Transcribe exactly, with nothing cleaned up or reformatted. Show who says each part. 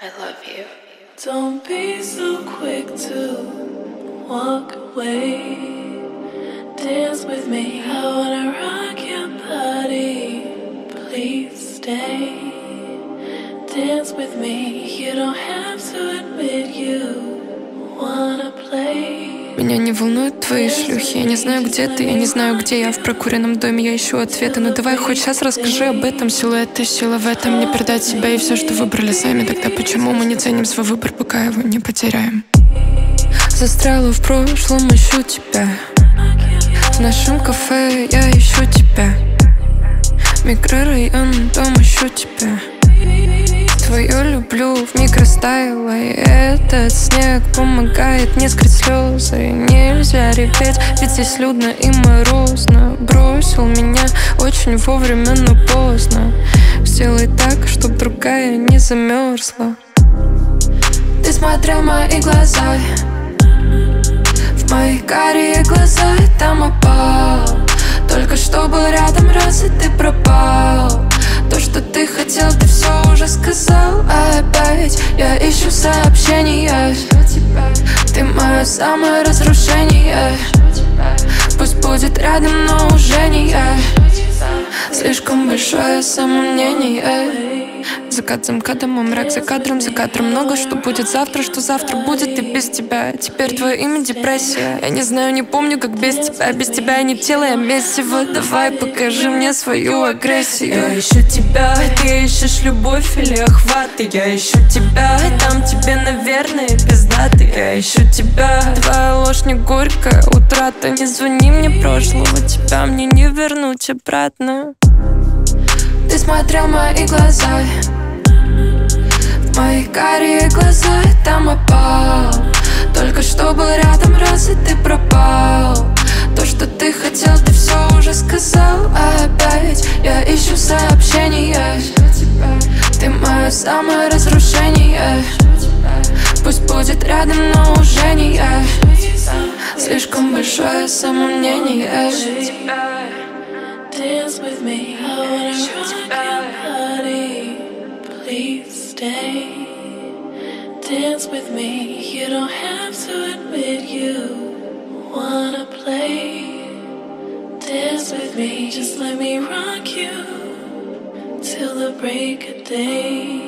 Speaker 1: I love you. Don't be so quick to walk away. Dance with me. I wanna rock your body. Please stay. Dance with me. You don't have to admit you wanna play.
Speaker 2: Меня не волнуют твои шлюхи. Я не знаю, где ты, я не знаю, где я. В прокуренном доме я ищу ответы. Но давай хоть сейчас расскажи об этом. Силуэты, сила в этом. Не предать себя и все, что выбрали сами. Тогда почему мы не ценим свой выбор, пока его не потеряем? Застряла в прошлом, ищу тебя. В нашем кафе я ищу тебя. Микрорайон, дом, ищу тебя. Твою люблю в микростайла. И этот снег помогает не скрыть слезы. Нельзя реветь, ведь здесь людно и морозно. Бросил меня очень вовремя, но поздно. Сделай так, чтоб другая не замерзла. Ты смотрел в мои глаза, в мои карие глаза, и там опал. Только что был рядом раз, и ты пропал. То, что ты хотел, ты все уже сказал. А опять я ищу сообщения. Ты мое самое разрушение. Пусть будет рядом, но уже не я. Слишком большое самомнение. Закат за МКАДом, а мрак за кадром, за кадром. Много что будет завтра, что завтра будет и без тебя. Теперь твое имя депрессия. Я не знаю, не помню, как без тебя. Без тебя я не тело, я месиво. Давай покажи мне свою агрессию.
Speaker 1: Я ищу тебя, ты ищешь любовь или охваты. Я ищу тебя, там тебе, наверное, пиздаты. Я ищу тебя,
Speaker 2: твоя ложь не горькая утрата. Не звони мне прошлого, тебя мне не вернуть обратно.
Speaker 1: Ты смотрел в мои глаза, в мои карие глаза, и там опал. Только что был рядом раз, и ты пропал. То, что ты хотел, ты все уже сказал. А опять я ищу сообщения. Ты мое самое разрушение. Пусть будет рядом, но уже не я. Слишком большое самомнение. Dance with me, I wanna rock your body. Please stay. Dance with me, you don't have to admit you wanna play. Dance with me, just let me rock you till the break of day.